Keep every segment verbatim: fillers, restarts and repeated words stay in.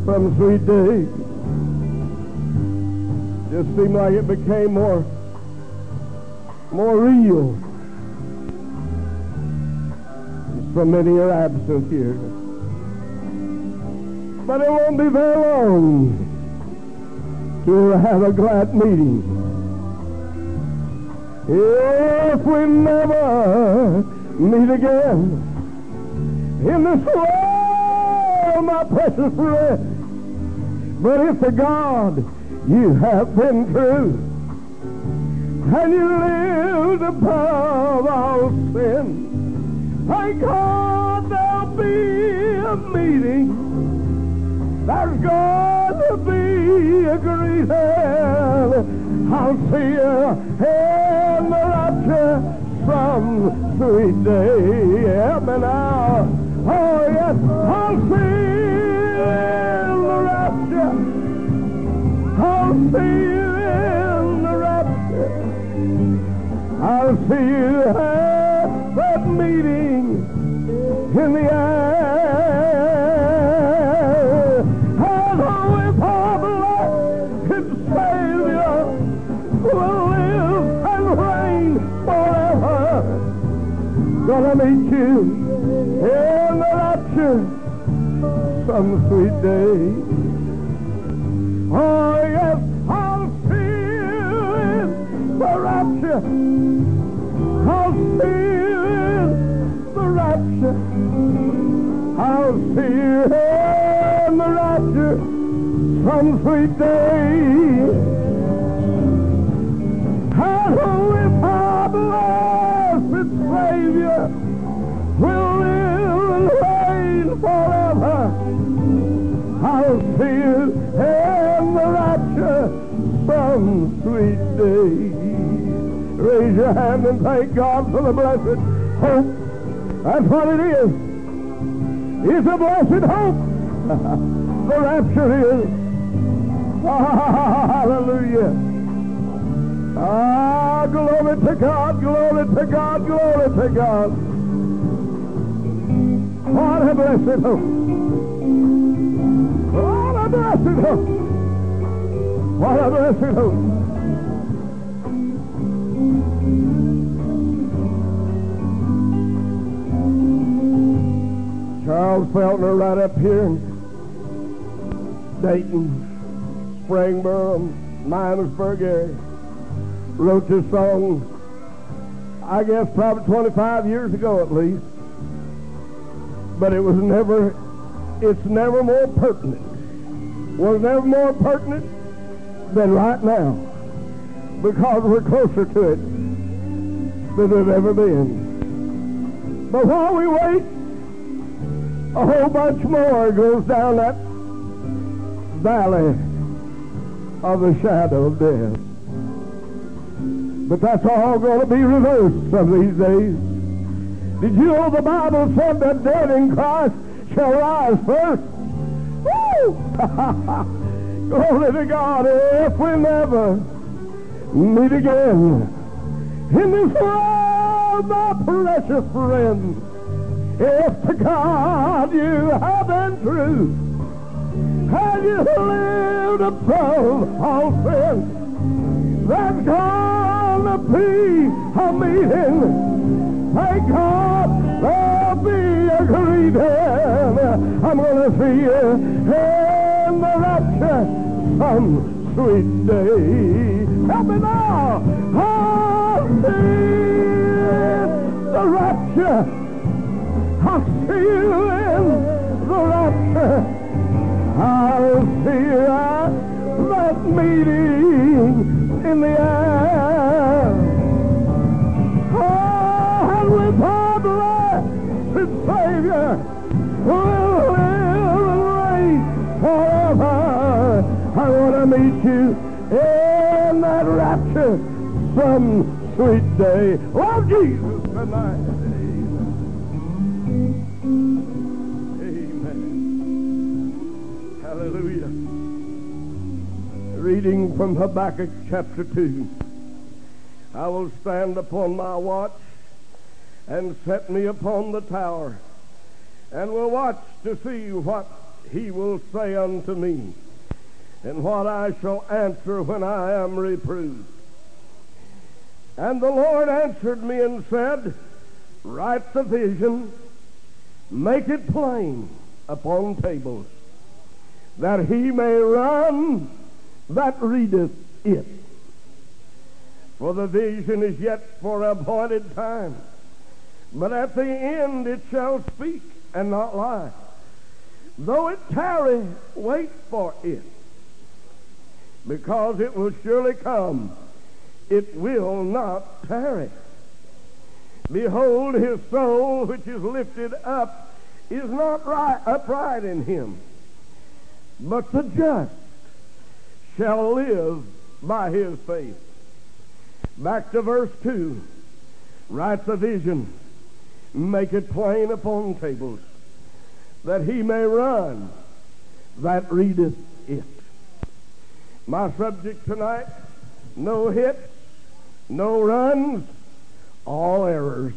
Some sweet day. Just seemed like it became more, more real. So many are absent here. But it won't be very long till we'll have a glad meeting. If we never meet again in this world, my precious friend, but if to God you have been true, and you lived above all sin, thank God there'll be a meeting. There's going to be a greeting. I'll see you in the rapture some sweet day. Help me now. Oh, yes, I'll see you in the rapture. I'll see you in the rapture. I'll see you at that meeting in the air. And with our blessed Savior will live and reign forever. Gonna meet you in the rapture some sweet day. Oh, yes, I'll see you in the rapture. I'll see you in the rapture. I'll see you in the rapture some sweet day. And with our blessed Savior will live and reign forever. I'll see you in the rapture some sweet day. Raise your hand and thank God for the blessed hope. That's what it is. It's a blessed hope. The rapture is. Ah, hallelujah. Ah, glory to God, glory to God, glory to God. What a blessed hope. What a blessed hope. What a blessed hope. Charles Feltner right up here in Dayton, Springboro, Miamisburg area, wrote this song, I guess probably twenty-five years ago at least, but it was never, it's never more pertinent, was never more pertinent than right now, because we're closer to it than we've ever been. But while we wait, a whole bunch more goes down that valley of the shadow of death. But that's all going to be reversed some of these days. Did you know the Bible said that dead in Christ shall rise first? Woo! Glory to God. If we never meet again in this world, my precious friend, if to God you have been true, and you lived above all sin, there's gonna be a meeting. Thank God there'll be a greeting. I'm gonna see you in the rapture some sweet day. Help me now. I'll see the rapture. I'll see you in the rapture. I'll see you at that meeting in the air. Oh, and with our blessed Savior will live and reign forever. I want to meet you in that rapture some sweet day. Love Jesus tonight. Hallelujah. Reading from Habakkuk chapter two. I will stand upon my watch and set me upon the tower, and will watch to see what he will say unto me, and what I shall answer when I am reproved. And the Lord answered me and said, write the vision, make it plain upon tables, that he may run that readeth it. For the vision is yet for an appointed time, but at the end it shall speak and not lie. Though it tarry, wait for it, because it will surely come. It will not tarry. Behold, his soul which is lifted up is not right, upright in him, but the just shall live by his faith. Back to verse two. Write the vision, make it plain upon tables, that he may run that readeth it. My subject tonight, no hits, no runs, all errors.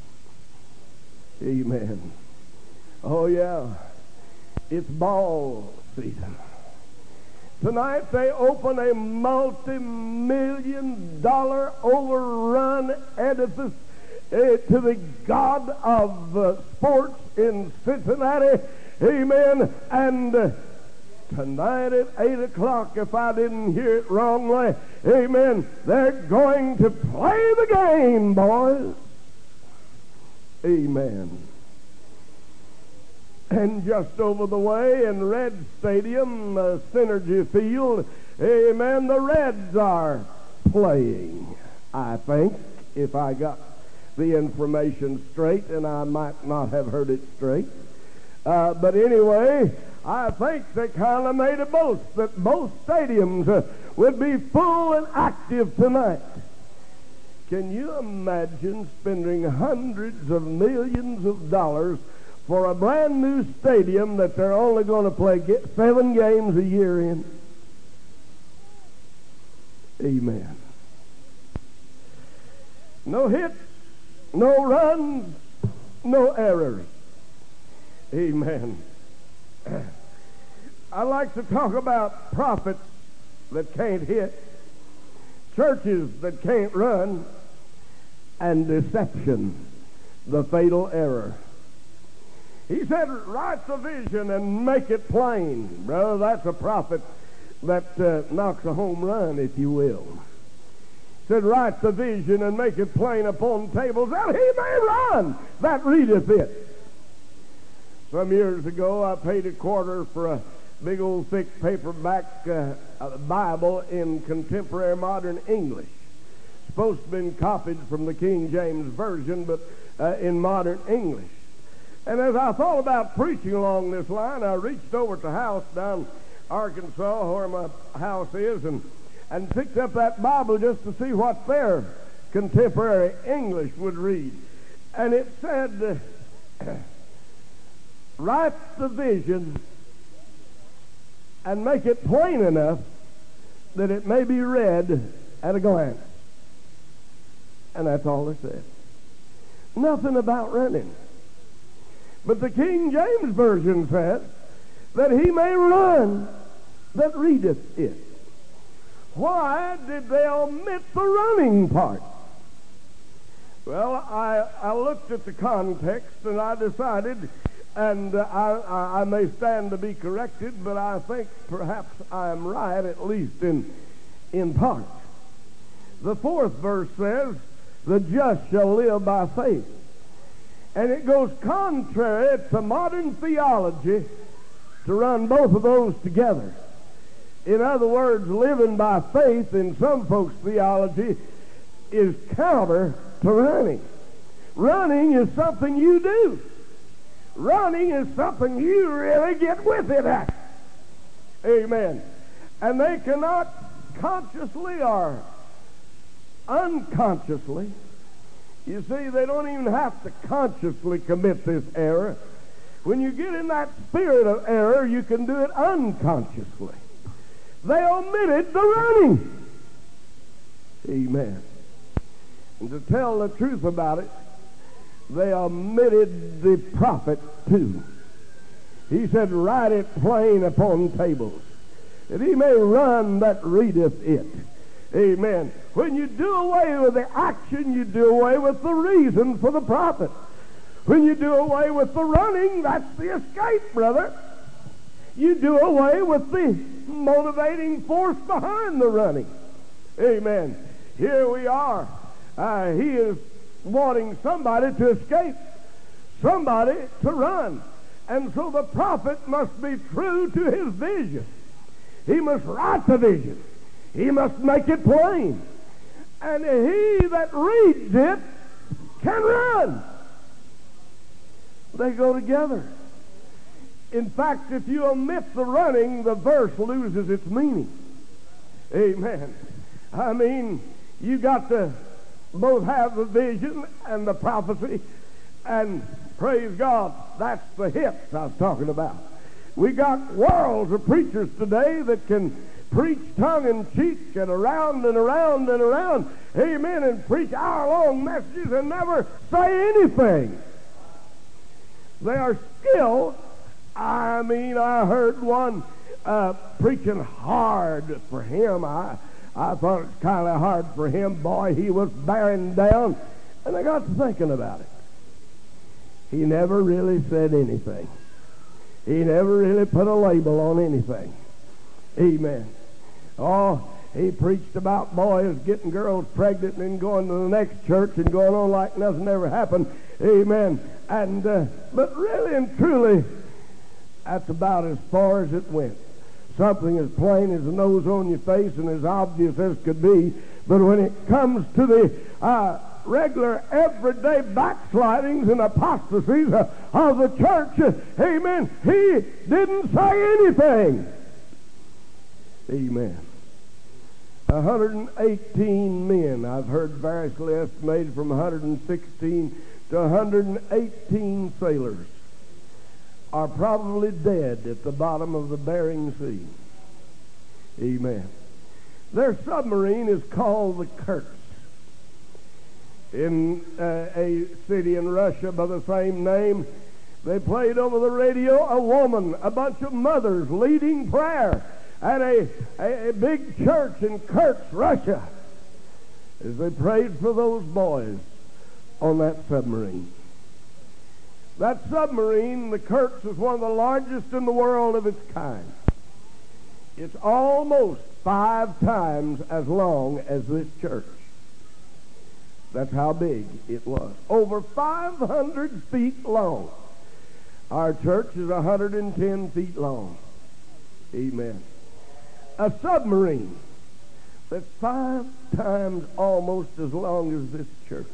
Amen. Oh yeah, it's ball season. Tonight they open a multi-million dollar overrun edifice uh, to the god of uh, sports in Cincinnati. Amen. And uh, tonight at eight o'clock, if I didn't hear it wrongly, amen, they're going to play the game, boys. Amen. And just over the way in Red Stadium, uh, Synergy Field, amen, the Reds are playing, I think, if I got the information straight, and I might not have heard it straight. Uh, but anyway, I think they kind of made a boast that both stadiums uh, would be full and active tonight. Can you imagine spending hundreds of millions of dollars for a brand new stadium that they're only going to play get seven games a year in? Amen. No hits, no runs, no errors. Amen. I like to talk about prophets that can't hit, churches that can't run, and deception, the fatal error. He said, write the vision and make it plain. Brother, that's a prophet that uh, knocks a home run, if you will. He said, write the vision and make it plain upon tables, that he may run that readeth it. Some years ago, I paid a quarter for a big old thick paperback uh, Bible in contemporary modern English. Supposed to have been copied from the King James Version, but uh, in modern English. And as I thought about preaching along this line, I reached over to the house down Arkansas, where my house is, and, and picked up that Bible just to see what their contemporary English would read. And it said, uh, write the vision and make it plain enough that it may be read at a glance. And that's all it said. Nothing about running. But the King James Version says that he may run that readeth it. Why did they omit the running part? Well, I, I looked at the context and I decided, and uh, I, I may stand to be corrected, but I think perhaps I am right, at least in, in part. The fourth verse says, the just shall live by faith. And it goes contrary to modern theology to run both of those together. In other words, living by faith in some folks' theology is counter to running. Running is something you do. Running is something you really get with it at. Amen. And they cannot consciously or unconsciously, you see, they don't even have to consciously commit this error. When you get in that spirit of error, you can do it unconsciously. They omitted the running. Amen. And to tell the truth about it, they omitted the prophet too. He said, write it plain upon tables, that he may run that readeth it. Amen. When you do away with the action, you do away with the reason for the prophet. When you do away with the running, that's the escape, brother. You do away with the motivating force behind the running. Amen. Here we are. Uh, he is wanting somebody to escape, somebody to run. And so the prophet must be true to his vision. He must write the vision. He must make it plain. And he that reads it can run. They go together. In fact, if you omit the running, the verse loses its meaning. Amen. I mean, you got to both have the vision and the prophecy, and praise God, that's the hits I was talking about. We got worlds of preachers today that can preach tongue-in-cheek and around and around and around, amen, and preach hour-long messages and never say anything. They are still, I mean, I heard one uh, preaching hard for him. I I thought it was kind of hard for him. Boy, he was bearing down. And I got to thinking about it. He never really said anything. He never really put a label on anything. Amen. Oh, he preached about boys getting girls pregnant and then going to the next church and going on like nothing ever happened. Amen. And uh, but really and truly, that's about as far as it went. Something as plain as the nose on your face and as obvious as could be. But when it comes to the uh, regular, everyday backslidings and apostasies uh, of the church, uh, amen, he didn't say anything. Amen. one hundred eighteen men, I've heard variously estimated from one hundred sixteen to one hundred eighteen sailors, are probably dead at the bottom of the Bering Sea. Amen. Their submarine is called the Kursk. In uh, a city in Russia by the same name, they played over the radio a woman, a bunch of mothers leading prayer at a, a, a big church in Kursk, Russia, as they prayed for those boys on that submarine. That submarine, the Kursk, is one of the largest in the world of its kind. It's almost five times as long as this church. That's how big it was. Over five hundred feet long. Our church is one hundred ten feet long. Amen. A submarine that's five times almost as long as this church.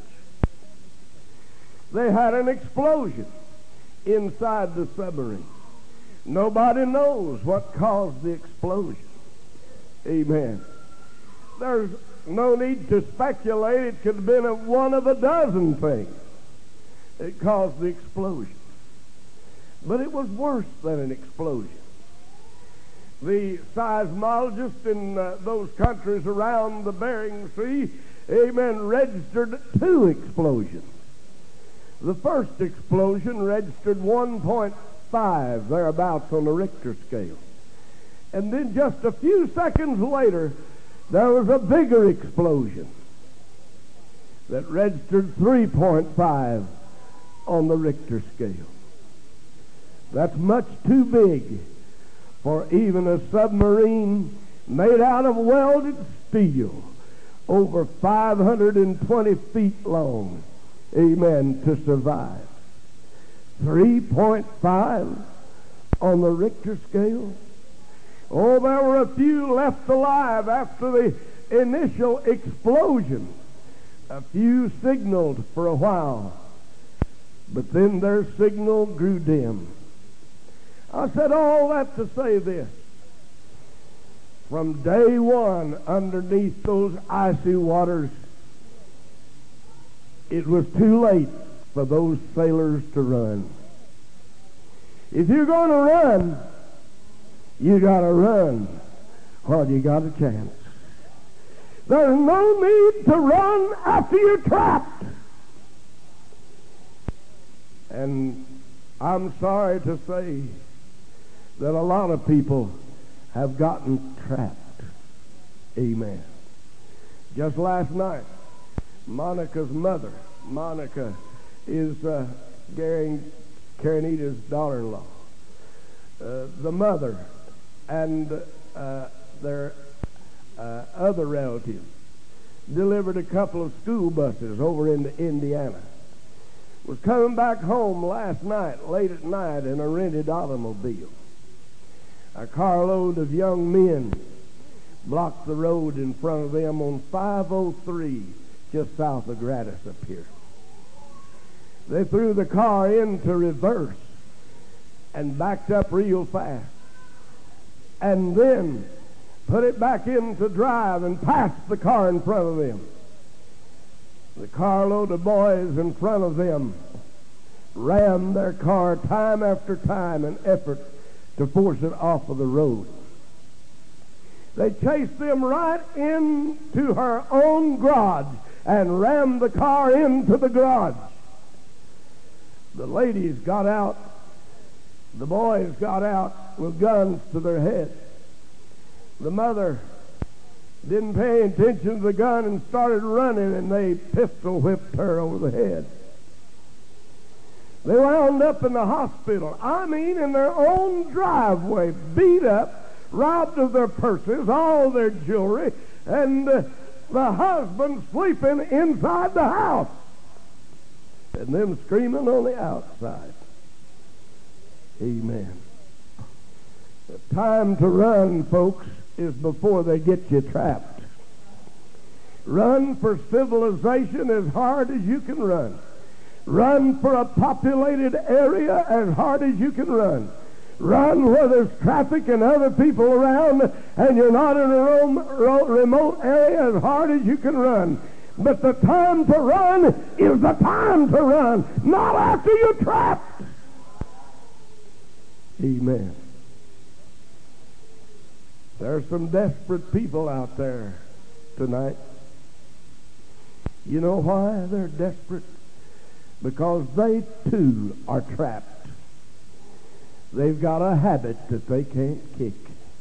They had an explosion inside the submarine. Nobody knows what caused the explosion. Amen. There's no need to speculate. It could have been a, one of a dozen things that caused the explosion. But it was worse than an explosion. The seismologists in uh, those countries around the Bering Sea, amen, registered two explosions. The first explosion registered one point five, thereabouts on the Richter scale. And then just a few seconds later, there was a bigger explosion that registered three point five on the Richter scale. That's much too big for even a submarine made out of welded steel, over five hundred twenty feet long, amen, to survive. three point five on the Richter scale. Oh, there were a few left alive after the initial explosion. A few signaled for a while, but then their signal grew dim. I said all that to say this. From day one, underneath those icy waters, it was too late for those sailors to run. If you're going to run, you got to run while you got a chance. There's no need to run after you're trapped. And I'm sorry to say, that a lot of people have gotten trapped. Amen. Just last night, Monica's mother, Monica is uh, Gary Karenita's daughter-in-law. Uh, the mother and uh, their uh, other relatives delivered a couple of school buses over into Indiana. Was coming back home last night, late at night, in a rented automobile. A carload of young men blocked the road in front of them on five oh three, just south of Gratis up here. They threw the car into reverse and backed up real fast, and then put it back into drive and passed the car in front of them. The carload of boys in front of them rammed their car time after time in effort to force it off of the road. They chased them right into her own garage and rammed the car into the garage. The ladies got out. The boys got out with guns to their heads. The mother didn't pay attention to the gun and started running, and they pistol whipped her over the head. They wound up in the hospital. I mean, in their own driveway, beat up, robbed of their purses, all their jewelry, and uh, the husband sleeping inside the house, and them screaming on the outside. Amen. The time to run, folks, is before they get you trapped. Run for civilization as hard as you can run. Run for a populated area as hard as you can run. Run where there's traffic and other people around and you're not in a remote area as hard as you can run. But the time to run is the time to run, not after you're trapped. Amen. There are some desperate people out there tonight. You know why they're desperate? Because they too are trapped. They've got a habit that they can't kick.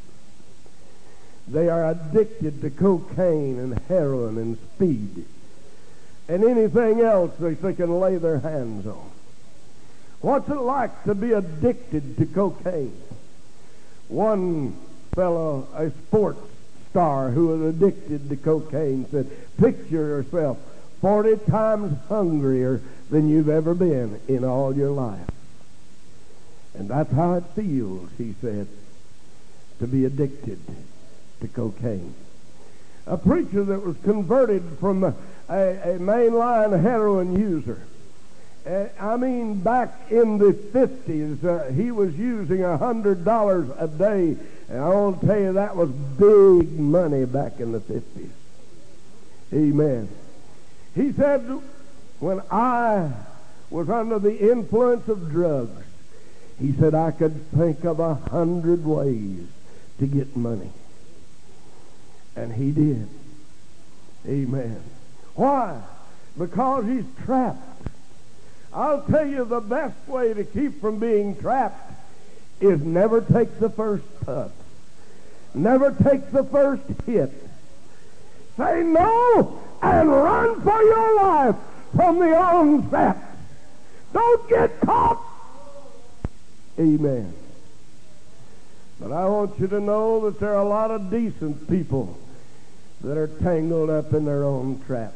They are addicted to cocaine and heroin and speed and anything else that they can lay their hands on. What's it like to be addicted to cocaine? One fellow, a sports star who was addicted to cocaine, said, picture yourself forty times hungrier than you've ever been in all your life. And that's how it feels, he said, to be addicted to cocaine. A preacher that was converted from a, a, a mainline heroin user. Uh, I mean, back in the fifties, uh, he was using one hundred dollars a day. And I want to tell you, that was big money back in the fifties. Amen. He said, when I was under the influence of drugs, he said, I could think of a hundred ways to get money. And he did. Amen. Why? Because he's trapped. I'll tell you, the best way to keep from being trapped is never take the first puff. Never take the first hit. Say no and run for your life from the onset. Don't get caught. Amen. But I want you to know that there are a lot of decent people that are tangled up in their own trap.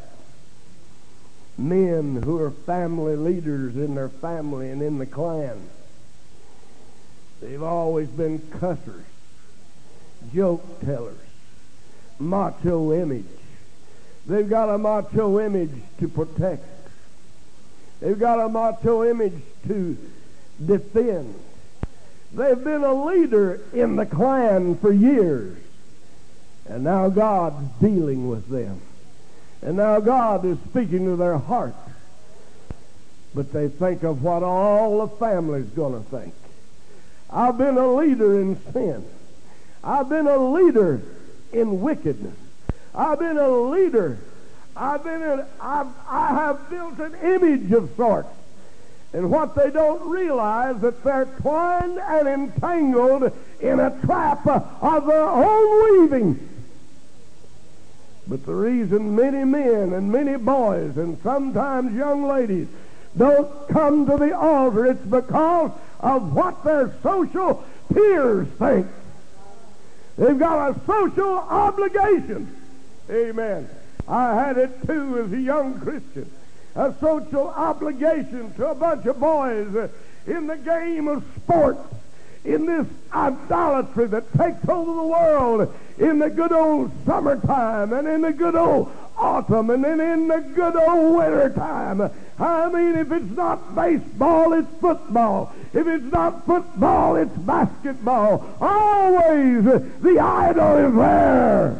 Men who are family leaders in their family and in the clan. They've always been cussers, joke tellers, macho image. They've got a macho image to protect. They've got a macho image to defend. They've been a leader in the clan for years. And now God's dealing with them. And now God is speaking to their heart. But they think of what all the family's going to think. I've been a leader in sin. I've been a leader in wickedness. I've been a leader. I've been in, I've, I have built an image of sorts. And what they don't realize that they're twined and entangled in a trap of their own weaving. But the reason many men and many boys and sometimes young ladies don't come to the altar, it's because of what their social peers think. They've got a social obligation. Amen. I had it too as a young Christian. A social obligation to a bunch of boys uh, in the game of sports, in this idolatry that takes over the world in the good old summertime and in the good old autumn and then in the good old winter time. I mean, if it's not baseball, it's football. If it's not football, it's basketball. Always uh, the idol is there.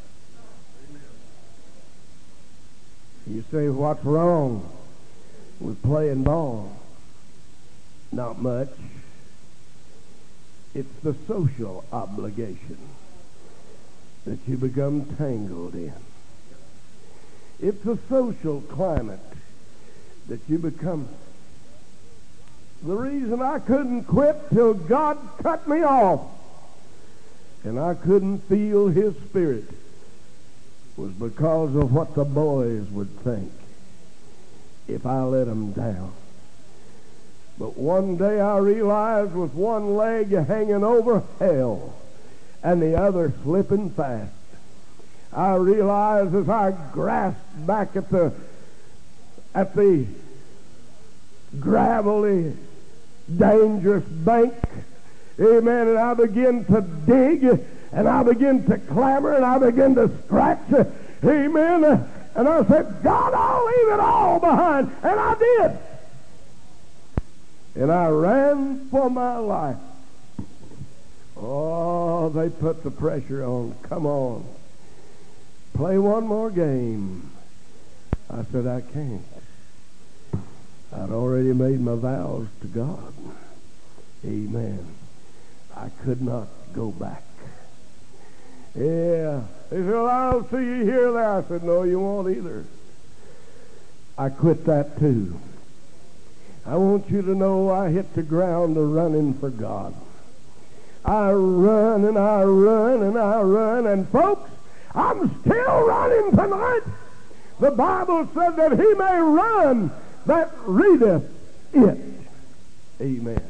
You say, what's wrong with playing ball? Not much. It's the social obligation that you become tangled in. It's the social climate that you become. The reason I couldn't quit till God cut me off and I couldn't feel His Spirit was because of what the boys would think if I let them down. But one day I realized with one leg hanging over hell and the other slipping fast, I realized as I grasped back at the at the gravelly, dangerous bank, amen, and I began to dig and I began to clamor and I began to scratch, amen, and I said, God, I'll leave it all behind, and I did. And I ran for my life. Oh, they put the pressure on. Come on. Play one more game. I said, I can't. I'd already made my vows to God. Amen. I could not go back. Yeah. They said, well, I'll see you here there. I said, no, you won't either. I quit that too. I want you to know I hit the ground a running for God. I run and I run and I run. And folks, I'm still running tonight. The Bible said that he may run that readeth it. Amen.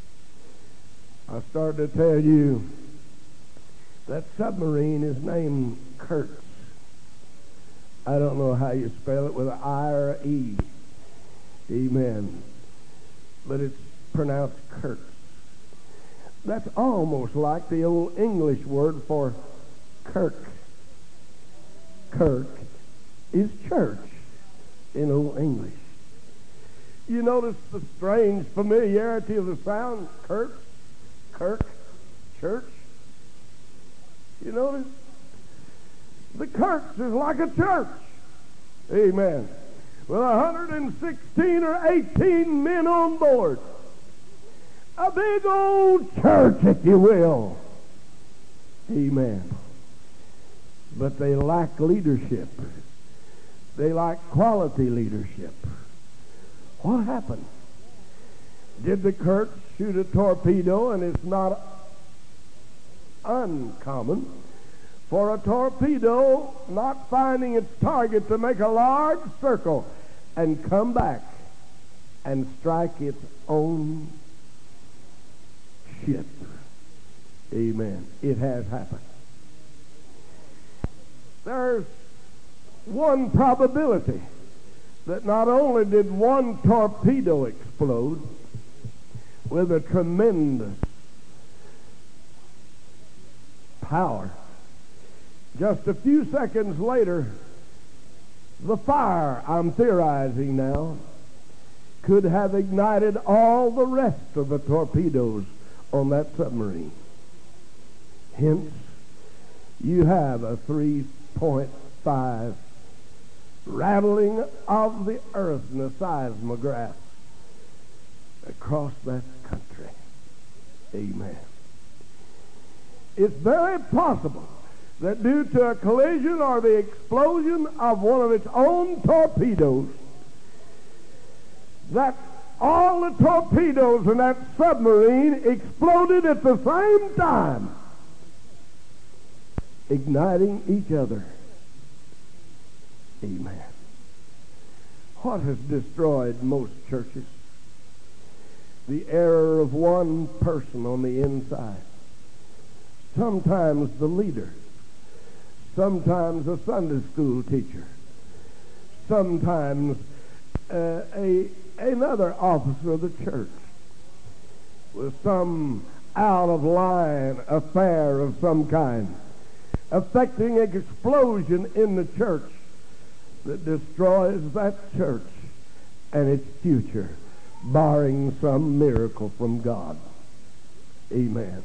I started to tell you that submarine is named Kurtz. I don't know how you spell it, with an I or an E. Amen. But it's pronounced Kurtz. That's almost like the old English word for Kirk. Kirk is church in Old English. You notice the strange familiarity of the sound, Kirk, Kirk, church? You notice? The Kirks is like a church. Amen. With one hundred sixteen or eighteen men on board. A big old church, if you will. Amen. But they lack leadership. They lack quality leadership. What happened? Did the Kurtz shoot a torpedo? And it's not uncommon for a torpedo not finding its target to make a large circle and come back and strike its own ship. Amen. It has happened. There's one probability that not only did one torpedo explode with a tremendous power, just a few seconds later, the fire, I'm theorizing now, could have ignited all the rest of the torpedoes on that submarine. Hence, you have a three point five rattling of the earth in a seismograph across that country. Amen. It's very possible that due to a collision or the explosion of one of its own torpedoes, that all the torpedoes in that submarine exploded at the same time, igniting each other. Amen. What has destroyed most churches? The error of one person on the inside. Sometimes the leader. Sometimes a Sunday school teacher. Sometimes uh, a another officer of the church with some out-of-line affair of some kind, affecting an explosion in the church that destroys that church and its future, barring some miracle from God. Amen.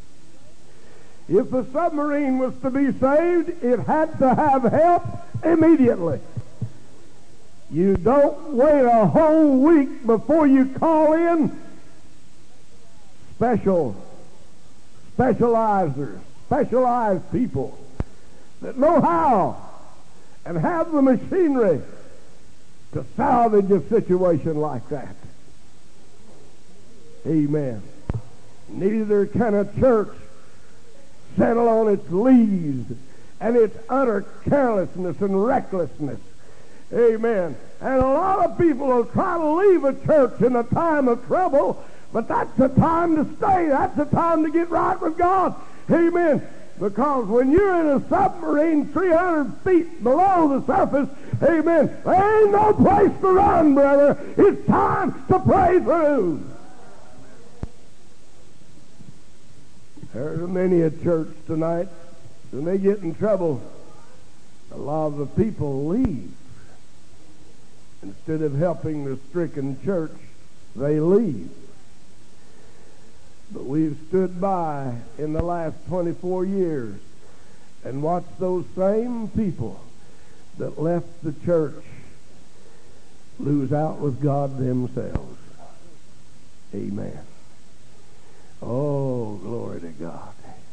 If the submarine was to be saved, it had to have help immediately. You don't wait a whole week before you call in special, specializers, specialized people that know how and have the machinery to salvage a situation like that. Amen. Neither can a church settle on its leaves and its utter carelessness and recklessness. Amen. And a lot of people will try to leave a church in a time of trouble, but that's the time to stay. That's the time to get right with God. Amen. Because when you're in a submarine three hundred feet below the surface, amen, there ain't no place to run, brother. It's time to pray through. There's many a church tonight, when they get in trouble, a lot of the people leave. Instead of helping the stricken church, they leave. But we've stood by in the last twenty-four years and watched those same people that left the church lose out with God themselves. Amen. Oh, glory to God.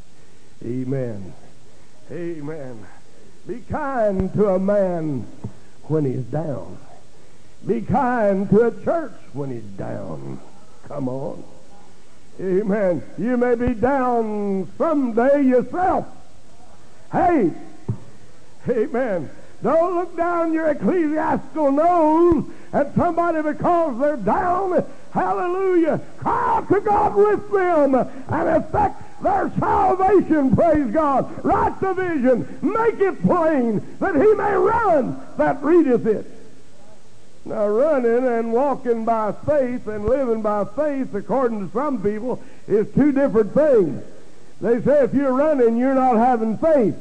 Amen. Amen. Be kind to a man when he's down. Be kind to a church when he's down. Come on. Amen. You may be down someday yourself. Hey, amen. Don't look down your ecclesiastical nose at somebody because they're down. Hallelujah. Cry out to God with them and effect their salvation, praise God. Write the vision. Make it plain that he may run that readeth it. Now, running and walking by faith and living by faith, according to some people, is two different things. They say if you're running, you're not having faith.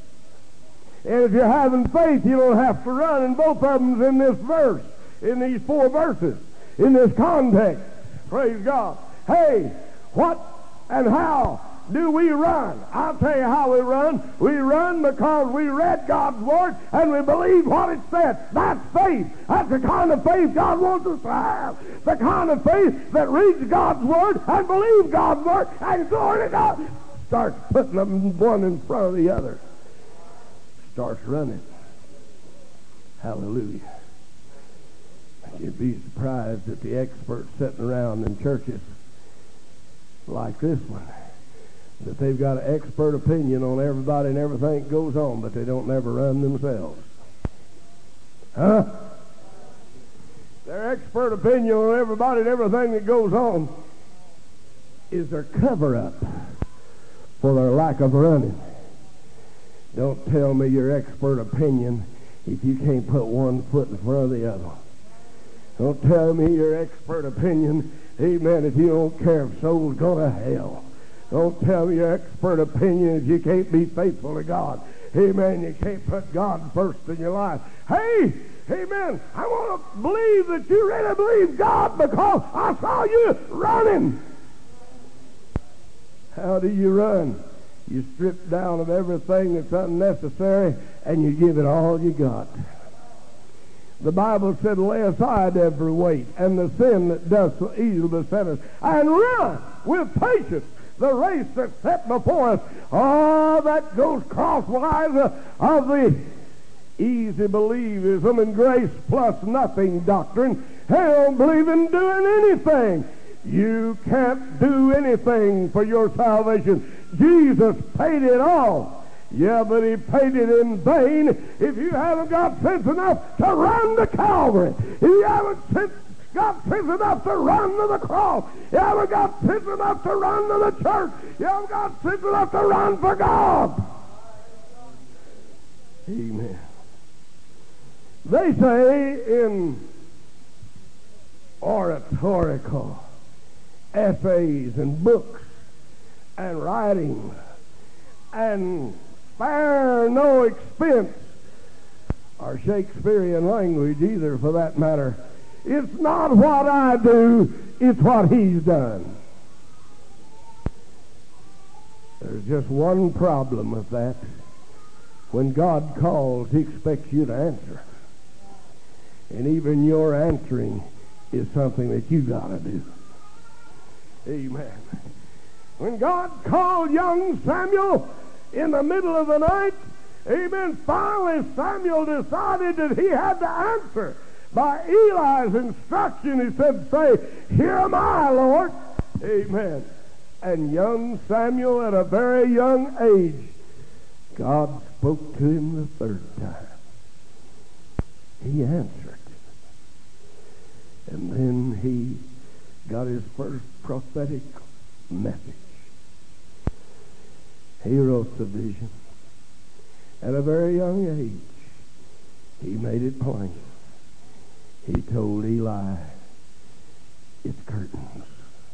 And if you're having faith, you don't have to run. And both of them's in this verse, in these four verses, in this context. Praise God. Hey, what and how do we run? I'll tell you how we run. We run because we read God's Word and we believe what it said. That's faith. That's the kind of faith God wants us to have. The kind of faith that reads God's Word and believes God's Word and glory to God. Starts putting them one in front of the other. Starts running. Hallelujah. You'd be surprised at the experts sitting around in churches like this one, that they've got an expert opinion on everybody and everything that goes on, but they don't never run themselves. Huh? Their expert opinion on everybody and everything that goes on is their cover-up for their lack of running. Don't tell me your expert opinion if you can't put one foot in front of the other. Don't tell me your expert opinion, amen, if you don't care if souls go to hell. Don't tell me your expert opinion if you can't be faithful to God. Amen, you can't put God first in your life. Hey, amen, I want to believe that you really believe God because I saw you running. How do you run? You strip down of everything that's unnecessary and you give it all you got. The Bible said, lay aside every weight and the sin that does so easily beset us, and run with patience the race that's set before us. Oh, that goes crosswise of the easy believism and grace plus nothing doctrine They don't believe in doing anything. You can't do anything for your salvation. Jesus paid it all. Yeah, but he paid it in vain if you haven't got sense enough to run to Calvary. If you haven't sense, got sense enough to run to the cross. You haven't got sense enough to run to the church. You haven't got sense enough to run for God. Amen. They say in oratorical essays and books and writings and spare no expense, or Shakespearean language either for that matter, it's not what I do, it's what he's done. There's just one problem with that. When God calls, he expects you to answer. And even your answering is something that you got to do. Amen. When God called young Samuel in the middle of the night, amen, finally Samuel decided that he had to answer. By Eli's instruction, he said, say, here am I, Lord. Amen. And young Samuel, at a very young age, God spoke to him the third time. He answered. And then he got his first prophetic message. He wrote the vision. At a very young age, he made it plain. He told Eli, it's curtains.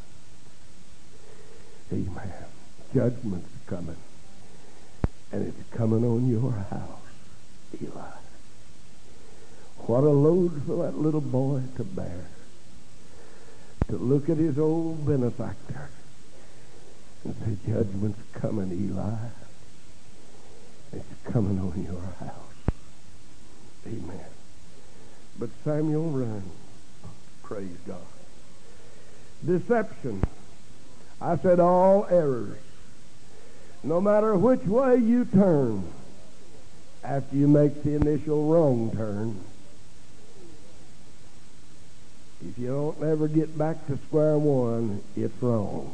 Amen. Judgment's coming. And it's coming on your house, Eli. What a load for that little boy to bear. To look at his old benefactor and say, judgment's coming, Eli. It's coming on your house. Amen. But Samuel ran. Praise God. Deception. I said all errors. No matter which way you turn, after you make the initial wrong turn, if you don't ever get back to square one, it's wrong.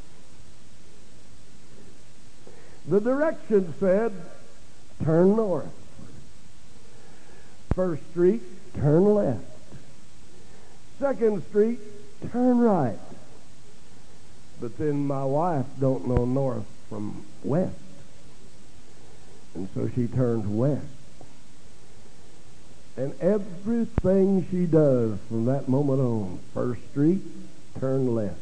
The direction said, turn north. First Street, turn left. Second Street, turn right. But then my wife don't know north from west. And so she turns west. And everything she does from that moment on, First Street, turn left.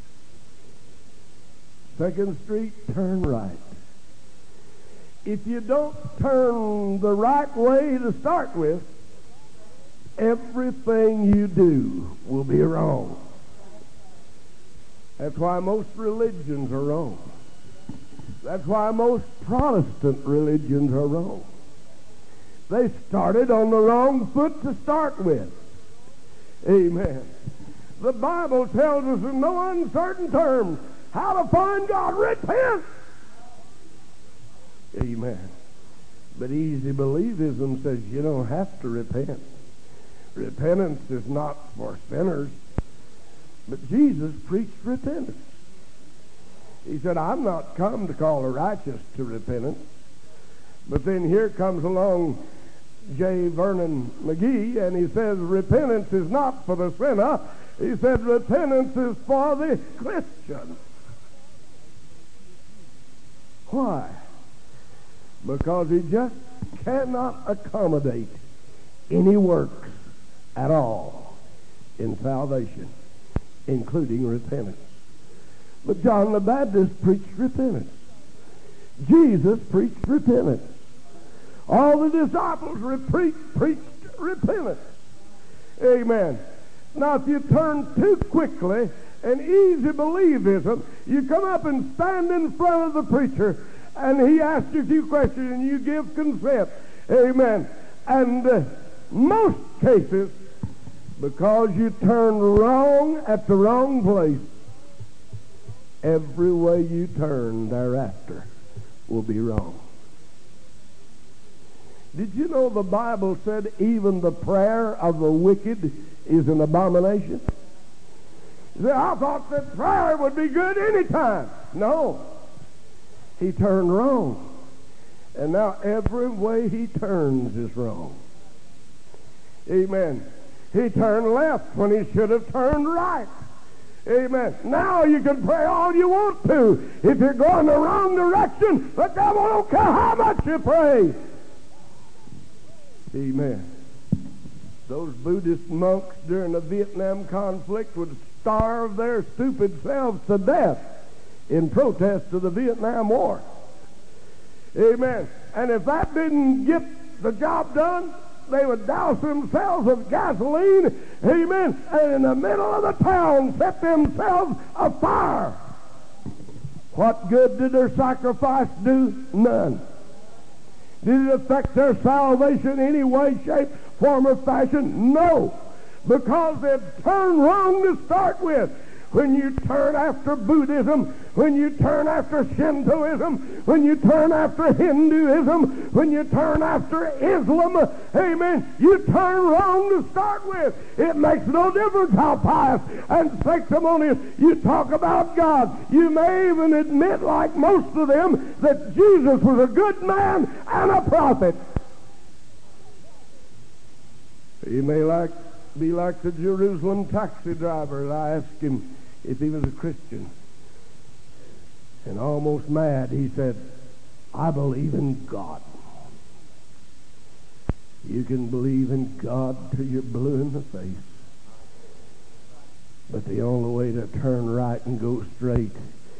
Second Street, turn right. If you don't turn the right way to start with, everything you do will be wrong. That's why most religions are wrong. That's why most Protestant religions are wrong. They started on the wrong foot to start with. Amen. The Bible tells us in no uncertain terms how to find God. Repent. Amen. But easy believism says you don't have to repent. Repentance is not for sinners. But Jesus preached repentance. He said, I'm not come to call the righteous to repentance. But then here comes along J. Vernon McGee, and he says, repentance is not for the sinner. He said, repentance is for the Christian. Why? Because he just cannot accommodate any works at all in salvation, including repentance. But John the Baptist preached repentance. Jesus preached repentance. All the disciples re- preached repentance. Amen. Now, if you turn too quickly and easy believism, you come up and stand in front of the preacher, and he asks you a few questions, and you give consent. Amen. And uh, most cases, because you turn wrong at the wrong place, every way you turn thereafter will be wrong. Did you know the Bible said even the prayer of the wicked is an abomination? You say, I thought that prayer would be good any time. No. He turned wrong. And now every way he turns is wrong. Amen. He turned left when he should have turned right. Amen. Now you can pray all you want to. If you're going the wrong direction, the devil don't care how much you pray. Amen. Those Buddhist monks during the Vietnam conflict would starve their stupid selves to death in protest to the Vietnam War. Amen. And if that didn't get the job done, they would douse themselves with gasoline, amen, and in the middle of the town set themselves afire. What good did their sacrifice do? None. Did it affect their salvation in any way, shape, form, or fashion? No. Because they'd turned wrong to start with. When you turn after Buddhism, when you turn after Shintoism, when you turn after Hinduism, when you turn after Islam, amen, you turn wrong to start with. It makes no difference how pious and sanctimonious you talk about God. You may even admit, like most of them, that Jesus was a good man and a prophet. You may like be like the Jerusalem taxi driver. I asked him if he was a Christian. And almost mad, he said, I believe in God. You can believe in God till you're blue in the face. But the only way to turn right and go straight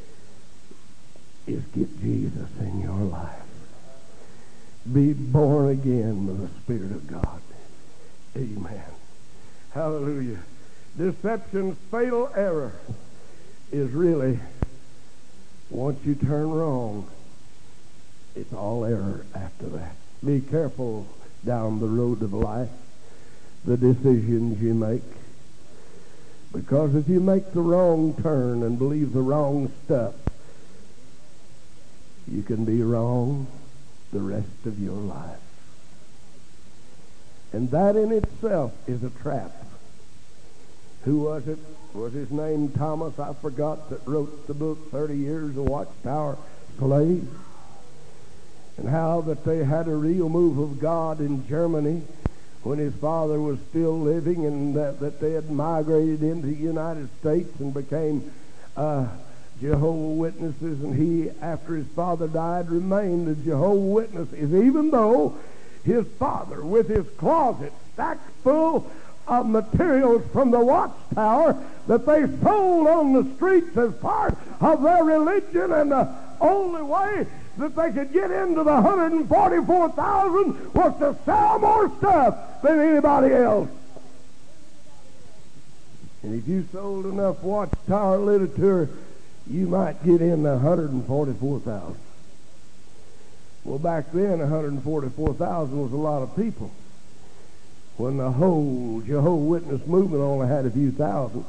is get Jesus in your life. Be born again with the Spirit of God. Amen. Hallelujah. Deception's fatal error is really, once you turn wrong, it's all error after that. Be careful down the road of life, the decisions you make. Because if you make the wrong turn and believe the wrong stuff, you can be wrong the rest of your life. And that in itself is a trap. Who was it? Was his name Thomas? I forgot, that wrote the book thirty years of Watchtower Slave. And how that they had a real move of God in Germany when his father was still living, and that, that they had migrated into the United States and became uh, Jehovah's Witnesses. And he, after his father died, remained a Jehovah's Witness, even though his father, with his closet stacked full of materials from the Watchtower that they sold on the streets as part of their religion, and the only way that they could get into the one hundred forty-four thousand was to sell more stuff than anybody else. And if you sold enough Watchtower literature, you might get in the one hundred forty-four thousand. Well, back then, one hundred forty-four thousand was a lot of people, when the whole Jehovah's Witness movement only had a few thousand.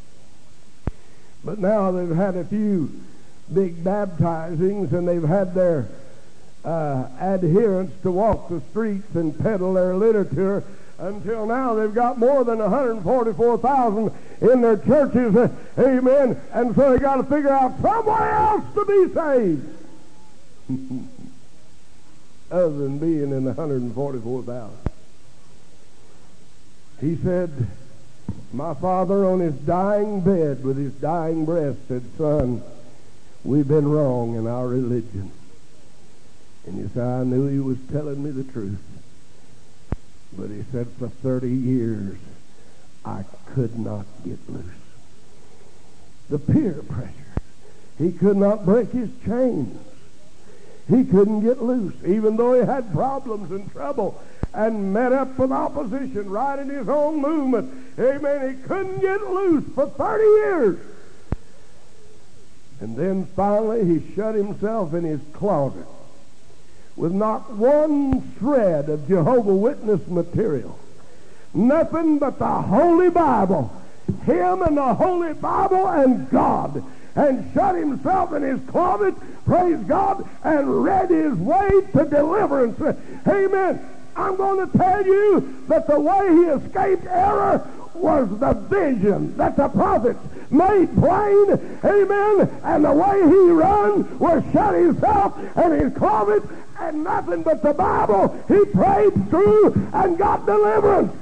But now they've had a few big baptizings, and they've had their uh, adherents to walk the streets and peddle their literature. Until now, they've got more than one hundred forty-four thousand in their churches. Uh, amen. And so they've got to figure out somewhere else to be saved other than being in the one hundred forty-four thousand. He said, my father on his dying bed with his dying breath said, son, we've been wrong in our religion. And he said, I knew he was telling me the truth. But he said, for thirty years, I could not get loose. The peer pressure. He could not break his chains. He couldn't get loose, even though he had problems and trouble and met up with opposition right in his own movement. Amen. He couldn't get loose for thirty years. And then finally he shut himself in his closet with not one shred of Jehovah's Witness material. Nothing but the Holy Bible. Him and the Holy Bible and God. And shut himself in his closet, praise God, and read his way to deliverance. Amen. I'm going to tell you that the way he escaped error was the vision that the prophets made plain, amen, and the way he run was shut himself in his closet and nothing but the Bible he prayed through and got deliverance.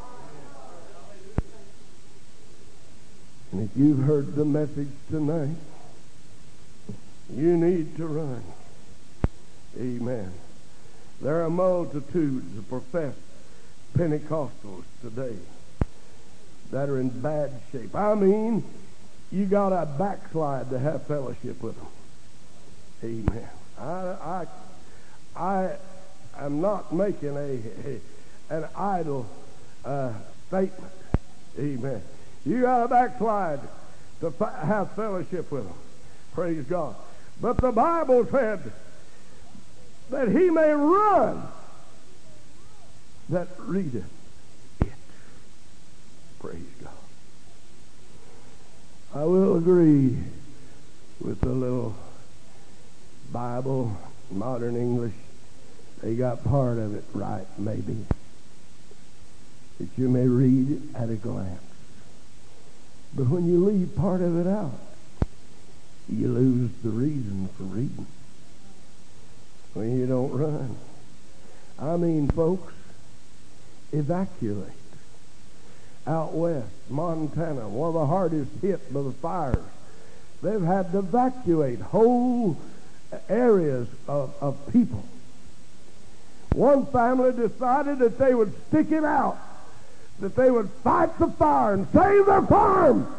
And if you've heard the message tonight, you need to run. Amen. There are multitudes of professed Pentecostals today that are in bad shape. I mean, you got to backslide to have fellowship with them. Amen. I, I, I am not making a, a an idle uh, statement. Amen. You got to backslide to fi- have fellowship with them. Praise God. But the Bible said that he may run that readeth it. Praise God. I will agree with the little Bible, modern English. They got part of it right, maybe. That you may read it at a glance. But when you leave part of it out, you lose the reason for reading. When you don't run. I mean, folks, evacuate. Out west, Montana, one of the hardest hit by the fires. They've had to evacuate whole areas of, of people. One family decided that they would stick it out, that they would fight the fire and save their farm.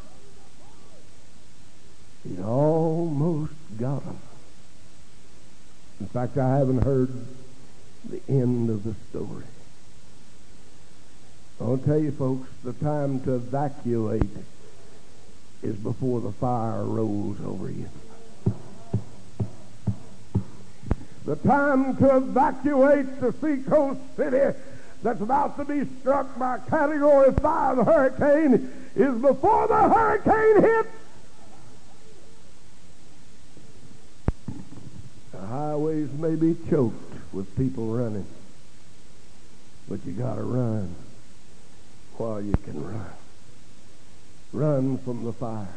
It almost got them. In fact, I haven't heard the end of the story. I'll tell you, folks, the time to evacuate is before the fire rolls over you. The time to evacuate the seacoast city that's about to be struck by Category five hurricane is before the hurricane hits. The highways may be choked with people running, but you got to run while you can run. Run from the fire.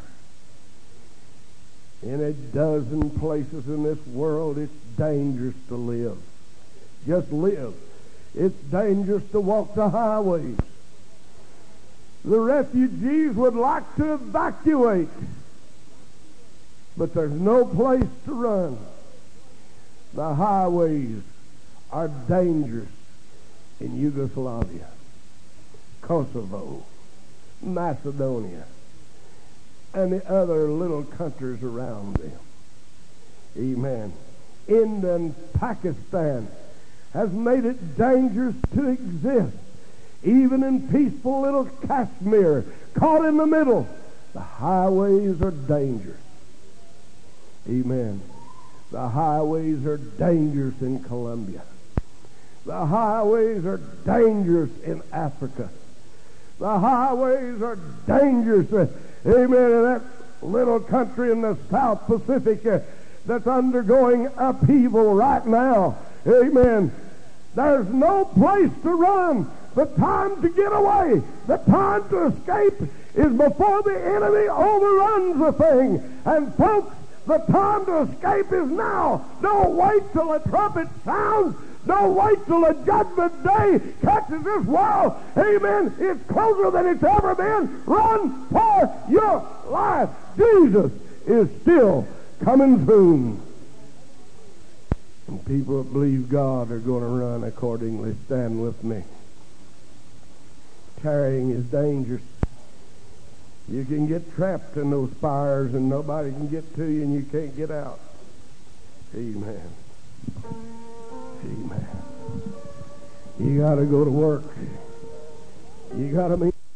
In a dozen places in this world, it's dangerous to live. Just live. It's dangerous to walk the highways. The refugees would like to evacuate, but there's no place to run. The highways are dangerous in Yugoslavia, Kosovo, Macedonia, and the other little countries around them. Amen. India and Pakistan has made it dangerous to exist. Even in peaceful little Kashmir, caught in the middle, the highways are dangerous. Amen. The highways are dangerous in Colombia. The highways are dangerous in Africa. The highways are dangerous, uh, amen, in that little country in the South Pacific uh, that's undergoing upheaval right now. Amen. There's no place to run. The time to get away, the time to escape is before the enemy overruns the thing. And folks, the time to escape is now. Don't wait till a trumpet sounds. Don't wait till the judgment day catches this world. Amen. It's closer than it's ever been. Run for your life. Jesus is still coming soon. And people that believe God are going to run accordingly. Stand with me. Carrying is dangerous. You can get trapped in those fires and nobody can get to you and you can't get out. Amen. Amen. You got to go to work. You got to meet